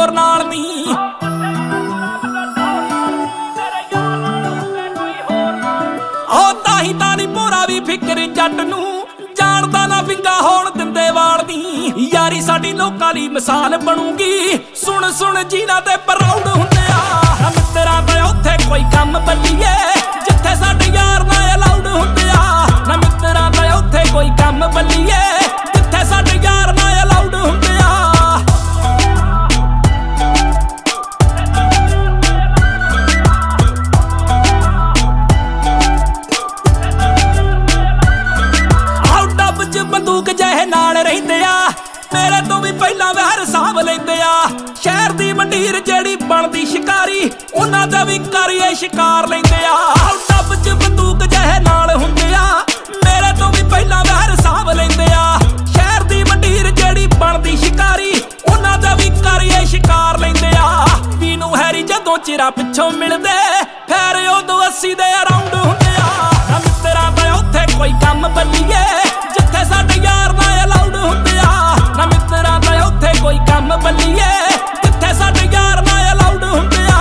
होर नाल नी। ओ ताही तानी भोरा भी फिकर जट नू जानदा ना विंगा होण दिंदे वाल दी। यारी साडी लोकां दी मिसाल बनूगी सुन सुन जिन्हां ते प्राउड हुंदे आ। मित्तरां ते उत्थे कोई कम बल्लीए जिथे साडे यार ना अलाउड हुंदे आ। ना मित्तरां ते उत्थे कोई कम बल्लीए जिथे साडे यार ना अलाउड हुंदे आ। बंदूक जहे नाल रहिंदे आ मेरे तो भी पहला वहर साहब लैंदे आ। शहर दी मंडीर जेड़ी बनदी शिकारी उन्हां दा भी करिए शिकार लैंदे आ। डब च बंदूक जहे नाल हुंदे आ मेरे तो भी पहला वहर साहब लैंदे आ। शहर दी मंडीर जेड़ी बनदी शिकारी उन्हां दा भी करिए शिकार लैंदे आ। पीनू हैरी जदों चिरा पिछों मिलदे फिर उदों 80 दे अराउंड हुंदे आ। मित्तरां ते उत्थे कोई कम बल्लीए जिथे साडे यार ना अलाउड हुंदे आ। ना मित्तरां ते उत्थे कोई कम बल्लीए जिथे साडे यार ना अलाउड हुंदे आ।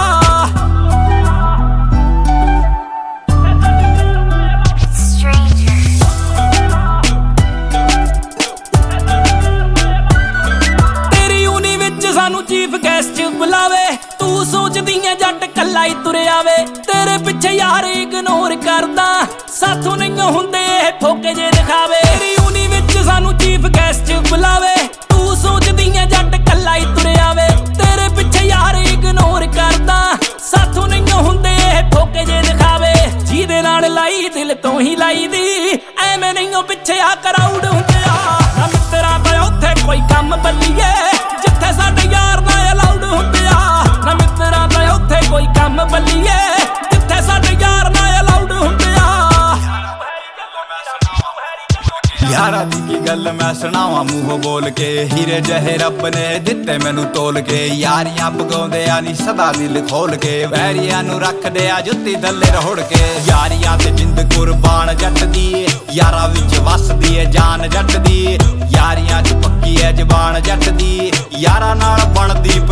तेरी यूनी विच सानू चीफ गेस्ट बुलावे तू सोचदी ऐ जट कल्ला ही तुरे आवे। तेरे पिछे यार इग्नोर करदा साथों नहीं हुंदे ठोके जे दिखावे। तेरी यूनी विच सानू चीफ गेस्ट बुलावे तू सोचदी ऐ जट कल्ला ही तुरे आवे। तेरे पिछे यार इग्नोर करदा साथों नहीं हुंदे ठोके जे दिखावे। जिहदे नाल लाई दिल तो ही लाई दी एवें नहीं पिछे आ कराउड हुंदे आ। ना मित्तरां ते उत्थे कोई कम बल्लीए जिथे साडे यार ना अलाउड हुंदे आ। ना मित्तरां ते उत्थे कोई कम बल्लीए जिथे साडे यार ना अलाउड हुंदे आ। यारा दी की गल मैं सुनावा मूंह बोल के हीरे जहे रब ने दिते मैनू तोल के। यारियां पगाउंदे आ नी सदा दिल खोल के वैरियां नू रखदे आ जुत्ती थल्ले रोड़ के। यारियां ते जिंद कुर्बान जट दी यारा विच वसदी है जान जट दी। यारियां च पक्की है जबान जट दी यारा नाल बनदी